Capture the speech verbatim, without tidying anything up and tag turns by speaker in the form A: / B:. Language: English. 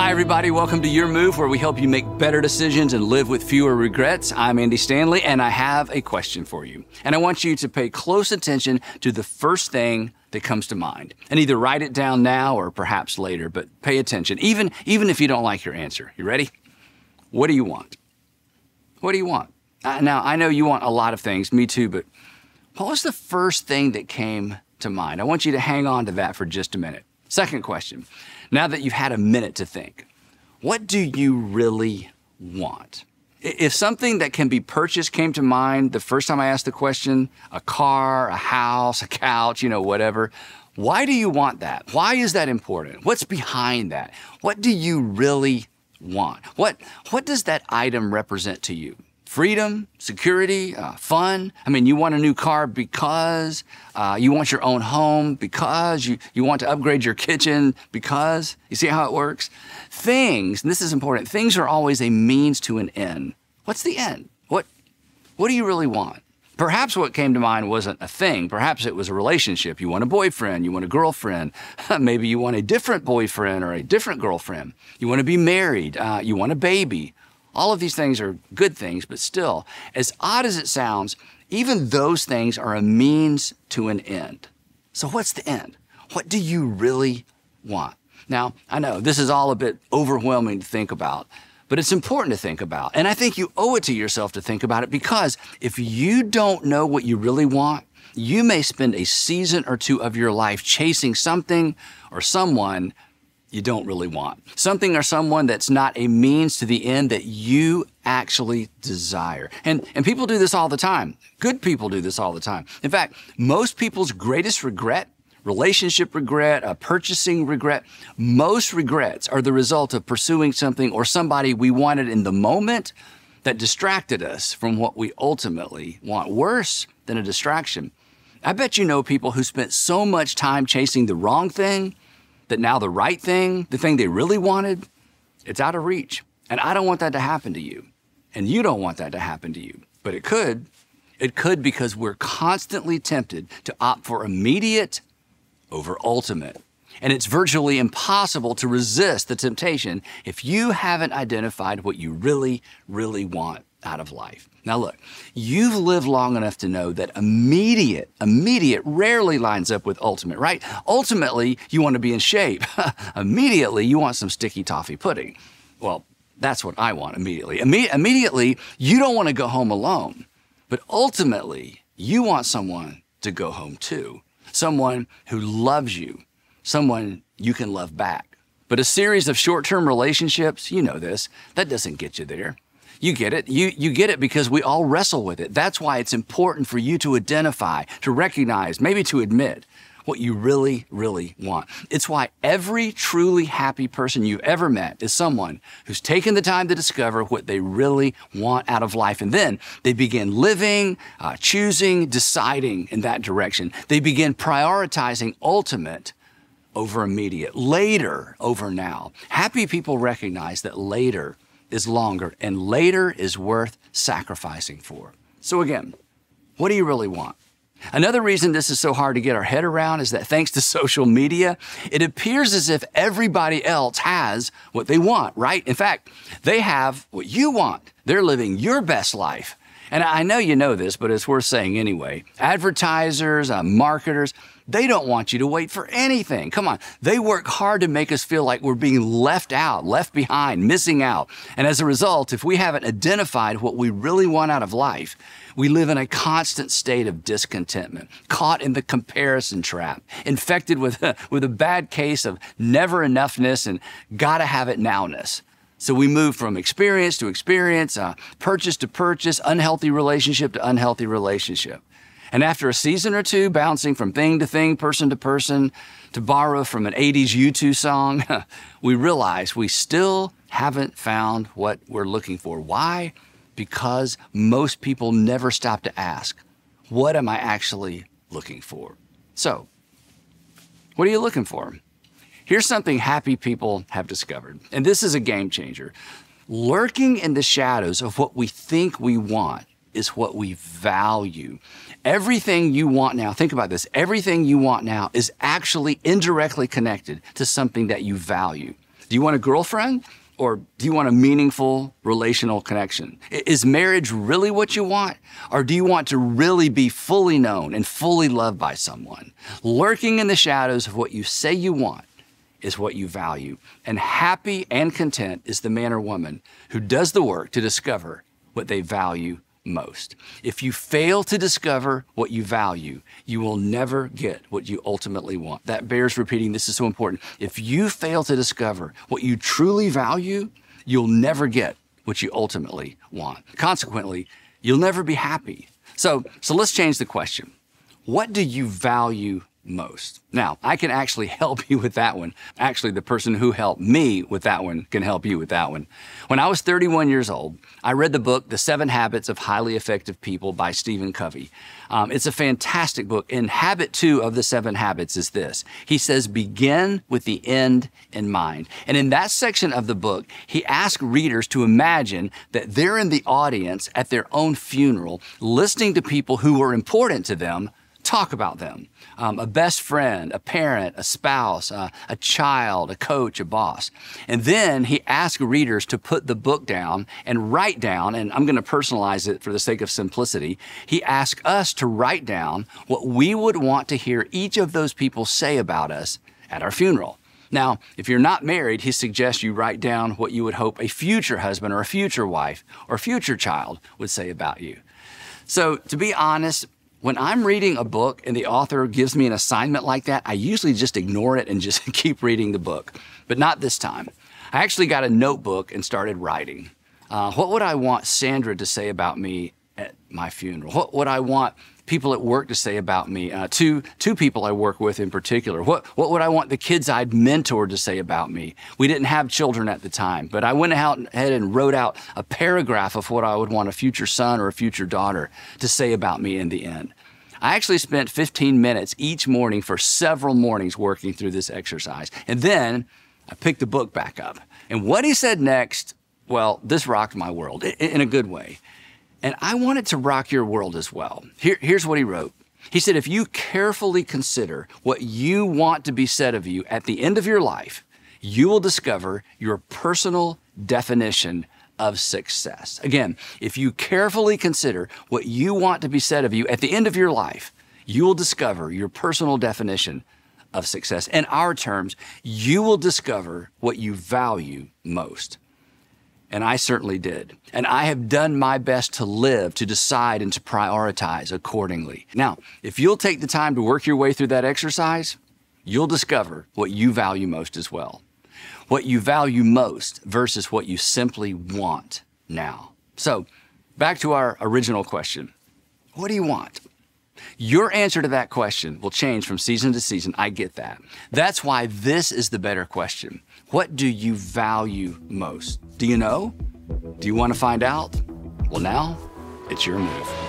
A: Hi, everybody. Welcome to Your Move, where we help you make better decisions and live with fewer regrets. I'm Andy Stanley, and I have a question for you. And I want you to pay close attention to the first thing that comes to mind. And either write it down now or perhaps later, but pay attention, even, even if you don't like your answer. You ready? What do you want? What do you want? Uh, now, I know you want a lot of things, me too, but what was the first thing that came to mind? I want you to hang on to that for just a minute. Second question. Now that you've had a minute to think, what do you really want? If something that can be purchased came to mind the first time I asked the question, a car, a house, a couch, you know, whatever, why do you want that? Why is that important? What's behind that? What do you really want? What, what does that item represent to you? Freedom, security, uh, fun. I mean, you want a new car because uh, you want your own home, because you, you want to upgrade your kitchen, because you see how it works? Things, and this is important, things are always a means to an end. What's the end? What, what do you really want? Perhaps what came to mind wasn't a thing. Perhaps it was a relationship. You want a boyfriend, you want a girlfriend. Maybe you want a different boyfriend or a different girlfriend. You want to be married. Uh, you want a baby. All of these things are good things, but still, as odd as it sounds, even those things are a means to an end. So what's the end? What do you really want? Now, I know this is all a bit overwhelming to think about, but it's important to think about. And I think you owe it to yourself to think about it, because if you don't know what you really want, you may spend a season or two of your life chasing something or someone you don't really want. Something or someone that's not a means to the end that you actually desire. And, and people do this all the time. Good people do this all the time. In fact, most people's greatest regret, relationship regret, uh, purchasing regret, most regrets are the result of pursuing something or somebody we wanted in the moment that distracted us from what we ultimately want. Worse than a distraction, I bet you know people who spent so much time chasing the wrong thing that now the right thing, the thing they really wanted, it's out of reach. And I don't want that to happen to you. And you don't want that to happen to you. But it could. It could, because we're constantly tempted to opt for immediate over ultimate. And it's virtually impossible to resist the temptation if you haven't identified what you really, really want out of life. Now look, you've lived long enough to know that immediate, immediate rarely lines up with ultimate, right? Ultimately, you want to be in shape. Immediately, you want some sticky toffee pudding. Well, that's what I want immediately. Imme- immediately, you don't want to go home alone. But ultimately, you want someone to go home to. Someone who loves you. Someone you can love back. But a series of short-term relationships, you know this, that doesn't get you there. You get it. You, you get it because we all wrestle with it. That's why it's important for you to identify, to recognize, maybe to admit what you really, really want. It's why every truly happy person you've ever met is someone who's taken the time to discover what they really want out of life. And then they begin living, uh, choosing, deciding in that direction. They begin prioritizing ultimate over immediate, later over now. Happy people recognize that later is longer, and later is worth sacrificing for. So again, what do you really want? Another reason this is so hard to get our head around is that thanks to social media, it appears as if everybody else has what they want, right? In fact, they have what you want. They're living your best life. And I know you know this, but it's worth saying anyway. Advertisers, uh, marketers, they don't want you to wait for anything. Come on. They work hard to make us feel like we're being left out, left behind, missing out. And as a result, if we haven't identified what we really want out of life, we live in a constant state of discontentment, caught in the comparison trap, infected with a, with a bad case of never enoughness and gotta have it nowness. So we move from experience to experience, uh, purchase to purchase, unhealthy relationship to unhealthy relationship. And after a season or two, bouncing from thing to thing, person to person, to borrow from an eighties U two song, we realize we still haven't found what we're looking for. Why? Because most people never stop to ask, what am I actually looking for? So, what are you looking for? Here's something happy people have discovered, and this is a game changer. Lurking in the shadows of what we think we want is what we value. Everything you want now, think about this, everything you want now is actually indirectly connected to something that you value. Do Do you want a girlfriend? Or do you want a meaningful relational connection? Is marriage really what you want? Or do you want to really be fully known and fully loved by someone? Lurking in the shadows of what you say you want is what you value. And happy and content is the man or woman who does the work to discover what they value most. If you fail to discover what you value, you will never get what you ultimately want. That bears repeating. This is so important. If you fail to discover what you truly value, you'll never get what you ultimately want. Consequently, you'll never be happy. So, so let's change the question. What do you value most? Now, I can actually help you with that one. Actually, the person who helped me with that one can help you with that one. When I was thirty-one years old, I read the book, The Seven Habits of Highly Effective People by Stephen Covey. Um, it's a fantastic book. And habit two of the seven habits is this. He says, begin with the end in mind. And in that section of the book, he asked readers to imagine that they're in the audience at their own funeral, listening to people who were important to them talk about them. Um, a best friend, a parent, a spouse, uh, a child, a coach, a boss. And then he asked readers to put the book down and write down, and I'm going to personalize it for the sake of simplicity. He asked us to write down what we would want to hear each of those people say about us at our funeral. Now, if you're not married, he suggests you write down what you would hope a future husband or a future wife or future child would say about you. So to be honest, when I'm reading a book and the author gives me an assignment like that, I usually just ignore it and just keep reading the book. But not this time. I actually got a notebook and started writing. Uh, what would I want Sandra to say about me at my funeral? What would I want people at work to say about me? Uh, two, two people I work with in particular. What, what would I want the kids I'd mentored to say about me? We didn't have children at the time, but I went out ahead and wrote out a paragraph of what I would want a future son or a future daughter to say about me in the end. I actually spent fifteen minutes each morning for several mornings working through this exercise. And then I picked the book back up. And what he said next, well, this rocked my world in a good way. And I want it to rock your world as well. Here, here's what he wrote. He said, if you carefully consider what you want to be said of you at the end of your life, you will discover your personal definition of success. Again, if you carefully consider what you want to be said of you at the end of your life, you will discover your personal definition of success. In our terms, you will discover what you value most. And I certainly did. And I have done my best to live, to decide, and to prioritize accordingly. Now, if you'll take the time to work your way through that exercise, you'll discover what you value most as well. What you value most versus what you simply want now. So, back to our original question. What do you want? Your answer to that question will change from season to season. I get that. That's why this is the better question. What do you value most? Do you know? Do you want to find out? Well, now it's your move.